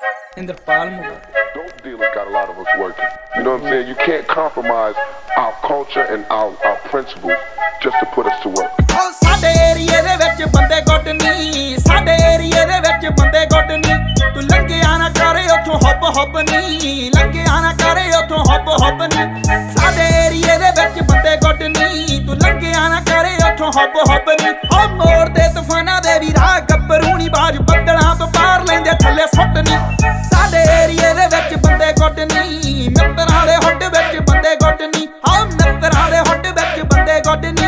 Inderpal Muga. Dope dealers got a lot of us working. You know what I'm saying? You can't compromise our culture and our principles just to put us to work. ਸਾਡੇ ਏਰੀਏ ਦੇ ਵਿੱਚ ਬੰਦੇ good ਨੀ, ਸਾਡੇ ਏਰੀਏ ਦੇ ਵਿੱਚ ਬੰਦੇ ਗੁੱਡ ਨੀ, ਤੂੰ ਲੰਘਿਆ ਨਾ ਕਰੇ ਉੱਥੋਂ ਹੱਬ ਹੱਬ ਨੀ, ਲੰਘਿਆ ਨਾ ਕਰੇ ਉੱਥੋਂ ਹੱਬ ਹੱਬ ਨੀ, ਸਾਡੇ ਏਰੀਏ ਦੇ ਵਿੱਚ ਬੰਦੇ ਗੁੱਡ ਨੀ, ਤੂੰ ਲੰਘਿਆ ਨਾ ਕਰੇ ਉੱਥੋਂ ਹੱਬ ਹੱਬ ਨੀ, ਉਹ ਮੋੜ ਦੇ ਤੂਫਾਨਾਂ ਦੇ ਵੀ ਰਾਹ ਗੱਭਰੂ ਨੀ, ਬਾਜ ਬੱਦਲਾਂ ਤੋਂ ਪਾਰ ਲੈਂਦੇ ਥੱਲੇ ਸੁੱਟ ਨੀ, ਸਾਡੇ ਏਰੀਏ ਦੇ ਵਿੱਚ ਬੰਦੇ ਗੁੱਡ ਨੀ, ਮਿੱਤਰਾਂ ਦੇ ਹੁੱਡ ਵਿੱਚ ਬੰਦੇ ਗੁੱਡ ਨੀ, ਹਾਂ ਮਿੱਤਰਾਂ ਦੇ ਹੁੱਡ ਵਿੱਚ ਬੰਦੇ ਗੁੱਡ ਨੀ।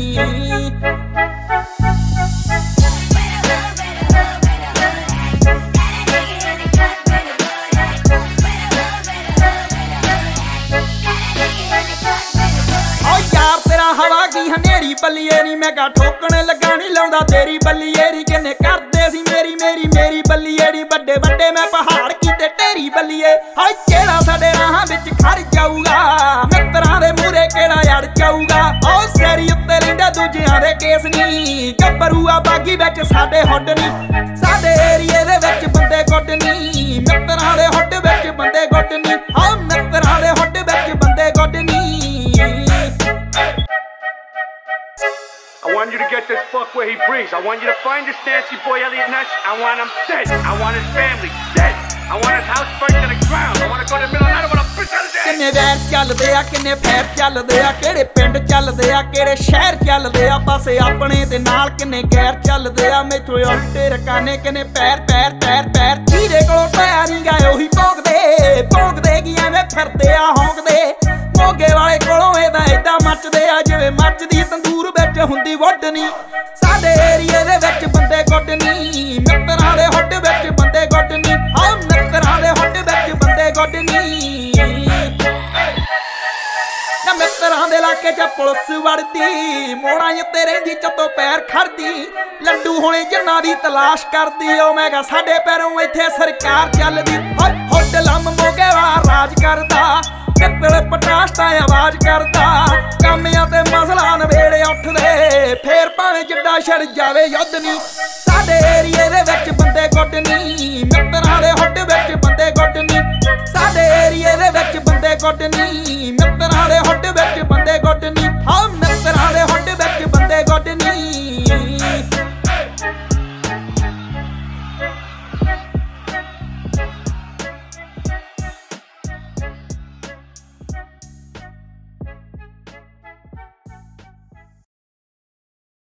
ਹਵਾ ਕੀ ਹਨੇਰੀ ਬੱਲੀਏ ਨੀ, ਮੈਂ ਕਾ ਠੋਕਣ ਲੱਗਾ ਨੀ ਲਾਉਂਦਾ ਤੇਰੀ ਬੱਲੀਏ ਨੀ, ਕਿੰਨੇ ਕਰਦੇ ਸੀ ਮੇਰੀ ਮੇਰੀ ਮੇਰੀ ਬੱਲੀਏ ਨੀ, ਵੱਡੇ ਵੱਡੇ ਮੈਂ ਪਹਾੜ ਕੀਤੇ ਢੇਰੀ ਬੱਲੀਏ, ਹਾਏ ਕਿਹੜਾ ਸਾਡੇ ਰਾਹਾਂ ਵਿੱਚ ਖੜ ਜਾਊਗਾ, ਮਿੱਤਰਾਂ ਦੇ ਮੂਹਰੇ ਕਿਹੜਾ ਅੜ ਜਾਊਗਾ, ਉਹ ਸੈਰੀ ਉੱਤੇ ਲੈਂਦਾ ਦੂਜਿਆਂ ਦੇ ਕੇਸ ਨੀ, ਗੱਭਰੂਆ ਬਾਗੀ ਵਿੱਚ ਸਾਡੇ ਹੁੱਡ ਨੀ, ਸਾਡੇ ਏਰੀਏ ਦੇ ਵਿੱਚ ਬੰਦੇ ਗੁੱਡ ਨੀ, ਮਿੱਤਰਾਂ ਦੇ ਹੁੱਡ ਵਿੱਚ ਬੰਦੇ ਗੁੱਡ ਨੀ, ਹਾਂ ਮਿੱਤਰਾਂ ਦੇ ਹੁੱਡ ਵਿੱਚ ਬੰਦੇ ਗੁੱਡ ਨੀ। I want you to get this fuck where he breathes. I want you to find this nasty boy Elliot Ness. I want him dead. I want his family dead. I want his house burnt to the ground. I want to go to the middle of the night. I want to bitch out of dead. ਕਿੰਨੇ ਵੈਰ ਚੱਲਦੇ ਆ, ਕਿੰਨੇ fire ਚੱਲਦੇ ਆ, ਕਿਹੜੇ ਪਿੰਡ ਚੱਲਦੇ ਆ, ਕਿਹੜੇ ਸ਼ਹਿਰ ਚੱਲਦੇ ਆ, ਪਾਸੇ ਆਪਣੇ ਤੇ ਨਾਲ ਕਿੰਨੇ ਗੈਰ ਚੱਲਦੇ ਆ, ਮੈਥੋਂ ਉਲਟੇ ਰਕਾਨੇ ਕਿੰਨੇ ਪੈਰ ਪੈਰ ਪੈਰ ਪੈਰ, ਜਿਹਦੇ ਕੋਲੋਂ ਪਿਆ ਨੀ ਗਾ ਉਹੀ ਭੌਂਕਦੇ ਭੌਂਕਦੇ ਕੀ ਐਵੇਂ ਫਿਰਦੇ ਆ ਹੌਂਕਦੇ, ਮੋਗੇ ਵਾਲੇ ਕੋਲੋਂ ਇਹਦਾ ਏਦਾਂ ਮੱਚਦੇ ਆ ਜਿਵੇਂ ਮੱਚਦੀ ਤੰਦੂਰ ਵਿੱਚ ਹੁੰਦੀ ਵੱਢ ਨੀ, ਸਾਡੇ ਏਰੀਏ ਦੇ ਵਿੱਚ ਬੰਦੇ ਗੁੱਡ ਨੀ, ਮਿੱਤਰਾਂ ਦੇ ਹੁੱਡ ਵਿੱਚ ਬੰਦੇ ਗੁੱਡ ਨੀ, ਹਾਂ ਮਿੱਤਰਾਂ ਦੇ ਹੁੱਡ ਵਿੱਚ ਬੰਦੇ ਗੁੱਡ ਨੀ। ਨਾ ਮਿੱਤਰਾਂ ਦੇ ਇਲਾਕੇ 'ਚ ਪੁਲਿਸ ਵੜਦੀ, ਮੋੜਾਂ ਉੱਤੇ ਰਹਿੰਦੀ ਚੱਤੋਂ ਪੈਰ ਖੜਦੀ, ਲੱਡੂ ਹੋਣੇ ਜਿੰਨਾਂ ਦੀ ਤਲਾਸ਼ ਕਰਦੀ, ਉਹ ਮੈਂ ਕਿਹਾ ਸਾਡੇ ਪੈਰੋਂ ਇੱਥੇ ਸਰਕਾਰ ਚੱਲਦੀ, ਹੁੱਡ ਲੰਮ ਮੋਗੇ ਵਾਲਾ ਰਾਜ ਕਰਦਾ, ਪਿੱਤਲ ਪਟਾਸ਼ ਤਾਂ ਆਵਾਜ਼ ਕਰਦਾ, ਕਾਮਿਆਂ ਤੇ ਮਸਲਾ ਨਵੇੜੇ ਉੱਠਦੇ, ਫੇਰ ਭਾਵੇਂ ਜਿੱਡਾ ਛੜ ਜਾਵੇ ਯੁੱਧ ਨੀ, ਸਾਡੇ ਏਰੀਏ ਦੇ ਵਿੱਚ ਬੰਦੇ ਗੁੱਡ ਨੀ, ਮਿੱਤਰਾਂ ਦੇ ਹੁੱਡ ਵਿੱਚ ਬੰਦੇ ਗੁੱਡ ਨੀ, ਸਾਡੇ ਏਰੀਏ ਦੇ ਵਿੱਚ ਬੰਦੇ ਗੁੱਡ ਨੀ, ਮਿੱਤਰਾਂ ਦੇ ਹੁੱਡ ਵਿੱਚ ਬੰਦੇ ਗੁੱਡ ਨੀ।